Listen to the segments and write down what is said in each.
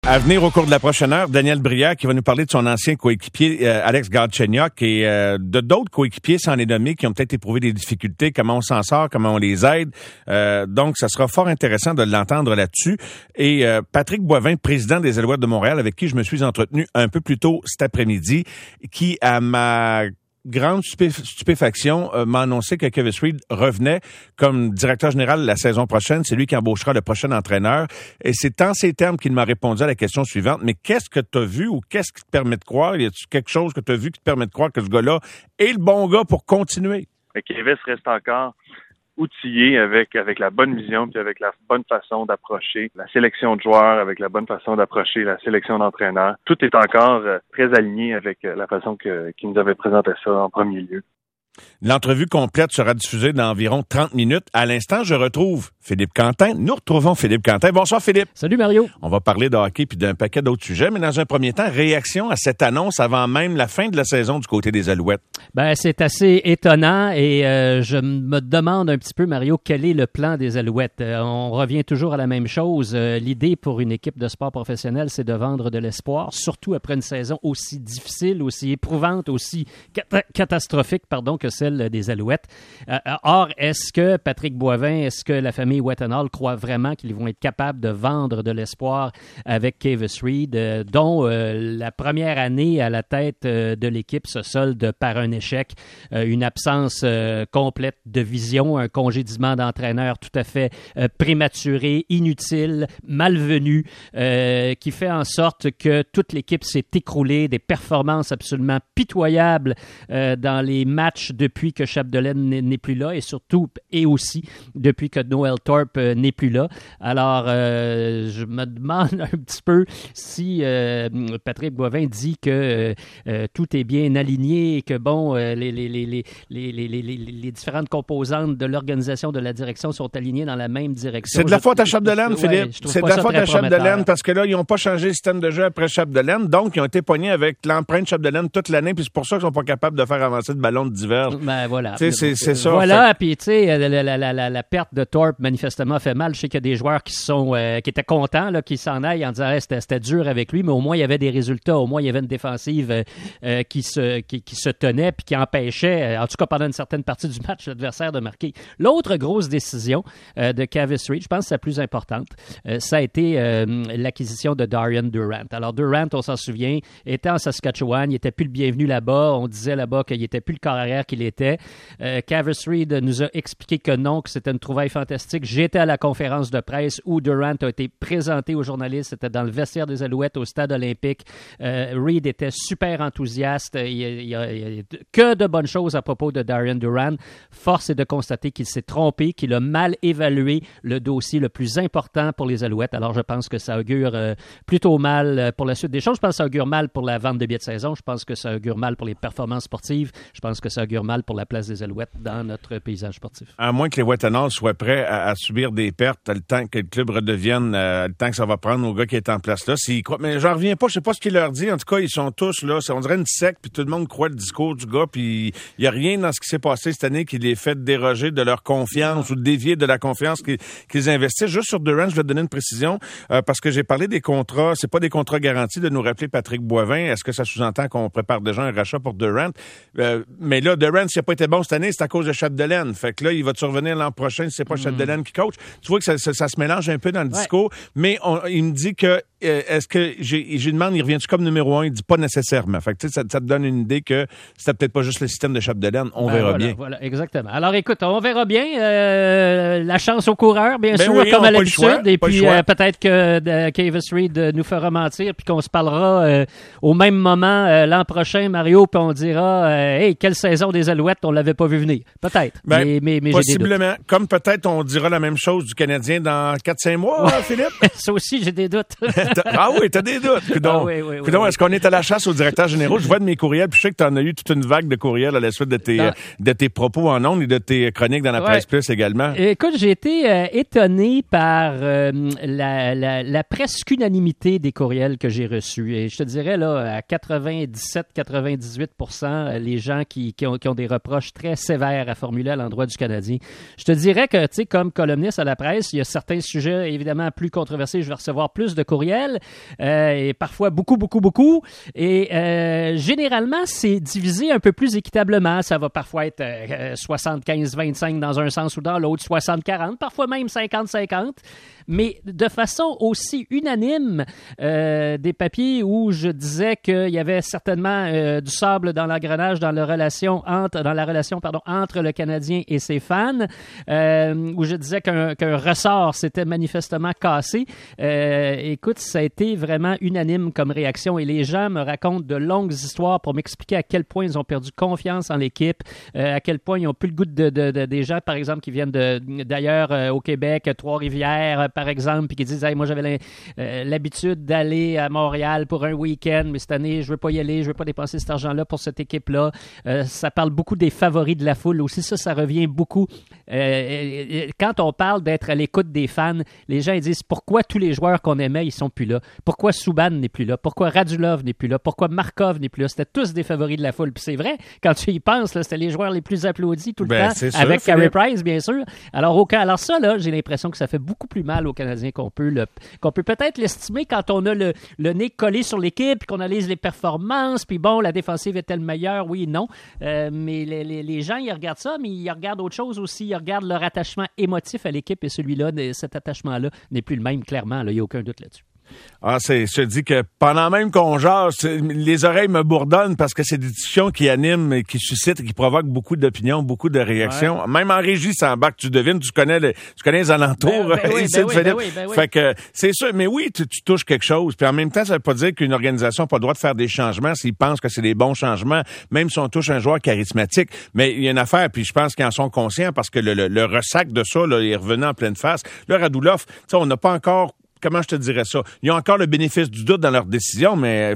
À venir au cours de la prochaine heure, Daniel Brière qui va nous parler de son ancien coéquipier Alex Galchenyuk et de d'autres coéquipiers sans les nommer qui ont peut-être éprouvé des difficultés, comment on s'en sort, comment on les aide. Donc, ça sera fort intéressant de l'entendre là-dessus. Et Patrick Boivin, président des Alouettes de Montréal, avec qui je me suis entretenu un peu plus tôt cet après-midi, qui, à ma grande stupéfaction, m'a annoncé que Kevin Reed revenait comme directeur général la saison prochaine. C'est lui qui embauchera le prochain entraîneur. Et c'est en ces termes qu'il m'a répondu à la question suivante. Mais qu'est-ce que tu as vu ou qu'est-ce qui te permet de croire? Y a-t-il quelque chose que tu as vu qui te permet de croire que ce gars-là est le bon gars pour continuer? Kevin reste encore outillé avec la bonne vision puis avec la bonne façon d'approcher la sélection de joueurs, avec la bonne façon d'approcher la sélection d'entraîneurs. Tout est encore très aligné avec la façon qu'il nous avait présenté ça en premier lieu. L'entrevue complète sera diffusée dans environ 30 minutes. À l'instant, je retrouve Philippe Quentin. Nous retrouvons Philippe Quentin. Bonsoir, Philippe. Salut, Mario. On va parler de hockey puis d'un paquet d'autres sujets, mais dans un premier temps, réaction à cette annonce avant même la fin de la saison du côté des Alouettes. Ben, c'est assez étonnant et je me demande un petit peu, Mario, quel est le plan des Alouettes. On revient toujours à la même chose. L'idée pour une équipe de sport professionnel, c'est de vendre de l'espoir, surtout après une saison aussi difficile, aussi éprouvante, aussi catastrophique, que celle des Alouettes. Or, est-ce que Patrick Boivin, est-ce que la famille Wetenhall croit vraiment qu'ils vont être capables de vendre de l'espoir avec Kavis Reed, dont la première année à la tête de l'équipe se solde par un échec, une absence complète de vision, un congédiement d'entraîneur tout à fait prématuré, inutile, malvenu, qui fait en sorte que toute l'équipe s'est écroulée, des performances absolument pitoyables dans les matchs depuis que Chapdelaine n'est plus là et surtout et aussi depuis que Noel Thorpe n'est plus là. Alors, je me demande un petit peu si Patrick Boivin dit que tout est bien aligné et que, bon, les différentes composantes de l'organisation de la direction sont alignées dans la même direction. C'est de la faute à Chapdelaine, Philippe. Ouais, c'est de la faute à Chapdelaine parce que là, ils n'ont pas changé le système de jeu après Chapdelaine, donc ils ont été pognés avec l'empreinte Chapdelaine toute l'année, puis c'est pour ça qu'ils sont pas capables de faire avancer le ballon de divers. Ben voilà. C'est ça. Voilà, puis tu sais, la perte de Thorpe manifestement fait mal. Je sais qu'il y a des joueurs qui étaient contents là, qu'ils s'en aillent en disant c'était dur avec lui, mais au moins il y avait des résultats, au moins il y avait une défensive qui se tenait puis qui empêchait, en tout cas pendant une certaine partie du match, l'adversaire de marquer. L'autre grosse décision de Kavis Reed, je pense que c'est la plus importante, ça a été l'acquisition de Darian Durant. Alors Durant, on s'en souvient, était en Saskatchewan, il n'était plus le bienvenu là-bas, on disait là-bas qu'il n'était plus le corps arrière qu'il était. Kavis Reed nous a expliqué que non, que c'était une trouvaille fantastique. J'étais à la conférence de presse où Durant a été présenté aux journalistes. C'était dans le vestiaire des Alouettes au stade olympique. Reed était super enthousiaste. Il y a que de bonnes choses à propos de Darian Durant. Force est de constater qu'il s'est trompé, qu'il a mal évalué le dossier le plus important pour les Alouettes. Alors, je pense que ça augure plutôt mal pour la suite des choses. Je pense que ça augure mal pour la vente de billets de saison. Je pense que ça augure mal pour les performances sportives. Je pense que ça augure mal pour la place des Alouettes dans notre paysage sportif. À moins que les Wetenhall soient prêts à subir des pertes, le temps que le club redevienne, le temps que ça va prendre au gars qui est en place là. Mais j'en reviens pas, je sais pas ce qu'il leur dit. En tout cas, ils sont tous là, on dirait une secte, puis tout le monde croit le discours du gars, puis il y a rien dans ce qui s'est passé cette année qui les fait déroger de leur confiance ou dévier de la confiance qu'ils investissent. Juste sur Durant, je vais te donner une précision, parce que j'ai parlé des contrats, c'est pas des contrats garantis de nous rappeler Patrick Boivin. Est-ce que ça sous-entend qu'on prépare déjà un rachat pour Durant? Mais là, Durant, s'il n'a pas été bon cette année, c'est à cause de Chapdelaine. Fait que là, il va-tu revenir l'an prochain si c'est pas Chapdelaine qui coach? Tu vois que ça se mélange un peu dans le discours, mais il me dit que est-ce que j'ai demandé, il revient-tu comme numéro 1? Il dit pas nécessairement. Fait que tu sais, ça te donne une idée que c'était peut-être pas juste le système de Chapdelaine. On verra bien. Voilà, exactement. Alors écoute, on verra bien. La chance aux coureurs, bien sûr, oui, comme à l'habitude. Choix, et puis peut-être que Kavis Reed nous fera mentir, puis qu'on se parlera au même moment l'an prochain, Mario, puis on dira hey, quelle saison des Alouettes, on l'avait pas vu venir. Peut-être. Mais possiblement. Comme peut-être on dira la même chose du Canadien dans 4-5 mois, Philippe? Ça aussi, j'ai des doutes. Ah oui, t'as des doutes. Oui. Est-ce qu'on est à la chasse au directeur général? Je vois de mes courriels, puis je sais que t'en as eu toute une vague de courriels à la suite de tes propos en ondes et de tes chroniques dans la Presse Plus également. Écoute, j'ai été étonné par la presque unanimité des courriels que j'ai reçus. Et je te dirais, là, à 97-98%, les gens qui ont des reproches très sévères à formuler à l'endroit du Canadien. Je te dirais que, tu sais, comme columniste à la presse, il y a certains sujets, évidemment, plus controversés. Je vais recevoir plus de courriels. individuel, et parfois beaucoup. Et généralement, c'est divisé un peu plus équitablement. Ça va parfois être 75-25 dans un sens ou dans l'autre, 60-40, parfois même 50-50. Mais de façon aussi unanime, des papiers où je disais qu'il y avait certainement du sable dans l'engrenage dans la relation entre le Canadien et ses fans, où je disais qu'un ressort s'était manifestement cassé. Écoute, ça a été vraiment unanime comme réaction et les gens me racontent de longues histoires pour m'expliquer à quel point ils ont perdu confiance en l'équipe, à quel point ils n'ont plus le goût des gens, par exemple, qui viennent d'ailleurs au Québec, Trois-Rivières, par exemple, puis qui disent hey, moi j'avais l'habitude d'aller à Montréal pour un week-end, mais cette année je veux pas y aller, je veux pas dépenser cet argent-là pour cette équipe-là. Ça parle beaucoup des favoris de la foule aussi, ça revient beaucoup. Quand on parle d'être à l'écoute des fans, les gens ils disent pourquoi tous les joueurs qu'on aimait ils sont plus là, pourquoi Subban n'est plus là, pourquoi Radulov n'est plus là, pourquoi Markov n'est plus là. C'était tous des favoris de la foule, puis c'est vrai, quand tu y penses, là, c'était les joueurs les plus applaudis tout le temps, sûr, avec Carey Philippe. Price bien sûr. Alors ça là, j'ai l'impression que ça fait beaucoup plus mal aux Canadiens qu'on peut peut-être l'estimer quand on a le nez collé sur l'équipe, puis qu'on analyse les performances, puis bon, la défensive est-elle meilleure? Oui, non. Mais les gens, ils regardent ça, mais ils regardent autre chose aussi. Ils regardent leur attachement émotif à l'équipe et celui-là, cet attachement-là n'est plus le même, clairement. Il n'y a aucun doute là-dessus. Je te dis que pendant même qu'on jase, les oreilles me bourdonnent parce que c'est des discussions qui animent, qui suscitent et qui provoquent beaucoup d'opinions, beaucoup de réactions. Ouais. Même en régie, ça embarque, tu devines, tu connais les alentours. Fait que c'est sûr, mais oui, tu touches quelque chose. Puis en même temps, ça veut pas dire qu'une organisation n'a pas le droit de faire des changements s'ils pensent que c'est des bons changements, même si on touche un joueur charismatique. Mais il y a une affaire, puis je pense qu'ils en sont conscients parce que le ressac de ça, là, il est revenu en pleine face. Là, Radulov, on n'a pas encore... Comment je te dirais ça? Ils ont encore le bénéfice du doute dans leur décision, mais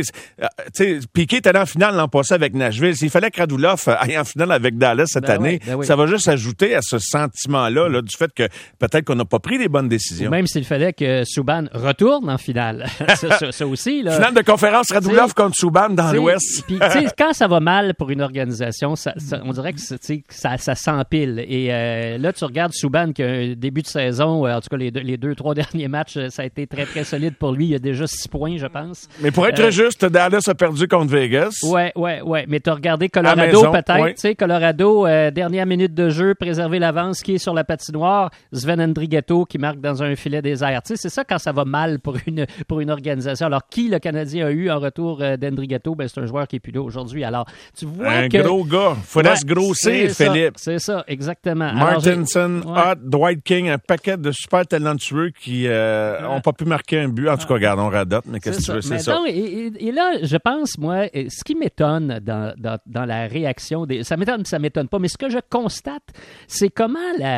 Piquet était en finale l'an passé avec Nashville. S'il fallait que Radulov aille en finale avec Dallas cette année, ça va juste ajouter à ce sentiment-là là, du fait que peut-être qu'on n'a pas pris les bonnes décisions. Ou même s'il fallait que Subban retourne en finale. ça aussi. Là. Finale de conférence Radulov contre Subban dans l'Ouest. Puis quand ça va mal pour une organisation, on dirait que ça s'empile. Et là, tu regardes Subban qui a un début de saison, en tout cas les 2-3 derniers matchs, ça a été très, très solide pour lui. Il a déjà 6 points, je pense. Mais pour être très juste, Dallas a perdu contre Vegas. Ouais. Mais tu as regardé Colorado, peut-être. Ouais. Tu sais, Colorado, dernière minute de jeu, préserver l'avance, qui est sur la patinoire. Sven Andrighetto qui marque dans un filet désert. Tu sais, c'est ça quand ça va mal pour une organisation. Alors, qui le Canadien a eu en retour d'Andrighetto? C'est un joueur qui n'est plus là aujourd'hui. Alors, tu vois gros gars. Faudrait se grossir, Philippe. C'est ça, exactement. Martinson, Hott, Dwight King, un paquet de super talentueux qui... n'ont pas pu marquer un but. En tout cas, regarde, on radote, mais qu'est-ce que tu veux, c'est ça. Et là, je pense, moi, ce qui m'étonne dans la réaction ça m'étonne pas, mais ce que je constate, c'est comment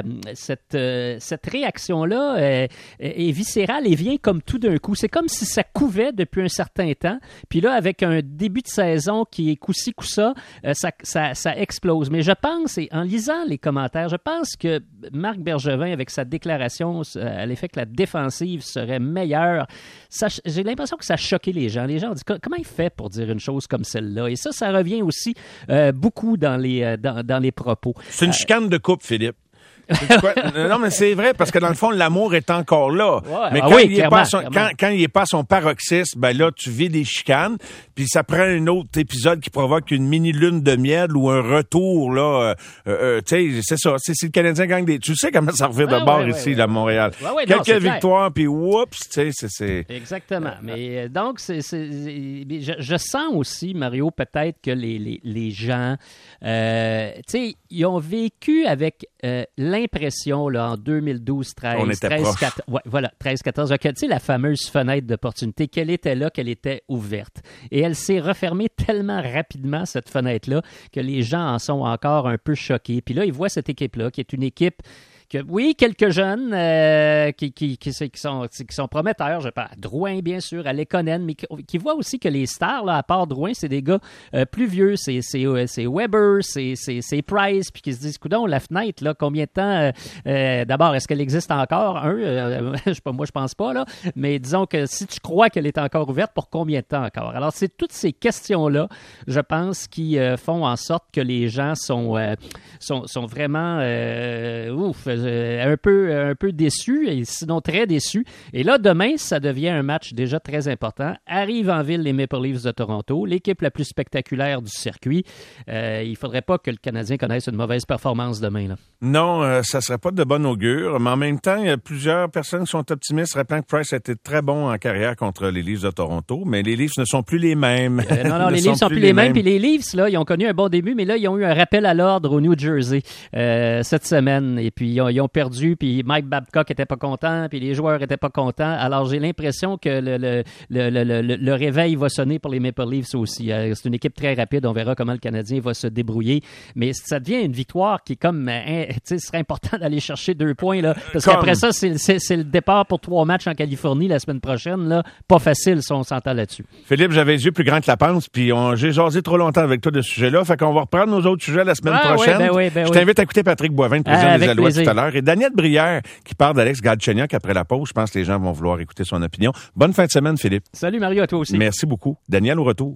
cette réaction-là est viscérale et vient comme tout d'un coup. C'est comme si ça couvait depuis un certain temps, puis là, avec un début de saison qui est coup-ci, coup-ça, ça explose. Mais je pense, et en lisant les commentaires, je pense que Marc Bergevin, avec sa déclaration à l'effet que la défensive serait meilleure. J'ai l'impression que ça a choqué les gens. Les gens ont dit comment il fait pour dire une chose comme celle-là? Et ça revient aussi beaucoup dans les propos. C'est une chicane de couple, Philippe. Non, mais c'est vrai, parce que dans le fond, l'amour est encore là. Ouais, mais quand il est pas à son paroxysme, là, tu vis des chicanes, puis ça prend un autre épisode qui provoque une mini-lune de miel ou un retour, là. Tu sais, c'est ça. Si le Canadien gagne des... Tu sais comment ça revient de bord ici, là, à Montréal. Quelques victoires, puis oups, tu sais, c'est... Exactement. Mais donc, je sens aussi, Mario, peut-être que les gens, tu sais, ils ont vécu avec l'impression, là, en 2012-13, on était 13-14, ouais, voilà, 13-14, tu sais, la fameuse fenêtre d'opportunité, qu'elle était là, qu'elle était ouverte. Et elle s'est refermée tellement rapidement, cette fenêtre-là, que les gens en sont encore un peu choqués. Puis là, ils voient cette équipe-là, qui est une équipe oui, quelques jeunes qui sont prometteurs, je pense. Drouin, bien sûr, à Lekonen, mais qui voient aussi que les stars, là, à part Drouin, c'est des gars plus vieux. C'est Weber, c'est Price, puis qui se disent, coudonc, la fenêtre, là, combien de temps... d'abord, est-ce qu'elle existe encore? Moi, je pense pas, là. Mais disons que si tu crois qu'elle est encore ouverte, pour combien de temps encore? Alors, c'est toutes ces questions-là, je pense, qui font en sorte que les gens sont vraiment... un peu déçus, et sinon très déçus. Et là, demain, ça devient un match déjà très important. Arrivent en ville les Maple Leafs de Toronto, l'équipe la plus spectaculaire du circuit. Il ne faudrait pas que le Canadien connaisse une mauvaise performance demain, là. Non, ça serait pas de bon augure, mais en même temps, il y a plusieurs personnes qui sont optimistes, rappelant que Price a été très bon en carrière contre les Leafs de Toronto, mais les Leafs ne sont plus les mêmes. Non, les Leafs sont plus les mêmes. Puis les Leafs, là, ils ont connu un bon début, mais là, ils ont eu un rappel à l'ordre au New Jersey cette semaine. Et puis, ils ont perdu, puis Mike Babcock était pas content, puis les joueurs étaient pas contents. Alors, j'ai l'impression que le réveil va sonner pour les Maple Leafs aussi. C'est une équipe très rapide. On verra comment le Canadien va se débrouiller. Mais ça devient une victoire qui est comme... ce serait important d'aller chercher 2 points, là, parce qu'après ça, c'est le départ pour 3 matchs en Californie la semaine prochaine. Là. Pas facile si on s'entend là-dessus. Philippe, j'avais les yeux plus grands que la panse, puis j'ai jasé trop longtemps avec toi de ce sujet-là, fait qu'on va reprendre nos autres sujets la semaine prochaine. Je t'invite à écouter Patrick Boivin, le président des Alouettes tout à l'heure, et Daniel Brière, qui parle d'Alex Galchenyuk après la pause. Je pense que les gens vont vouloir écouter son opinion. Bonne fin de semaine, Philippe. Salut Mario, à toi aussi. Merci beaucoup. Daniel, au retour.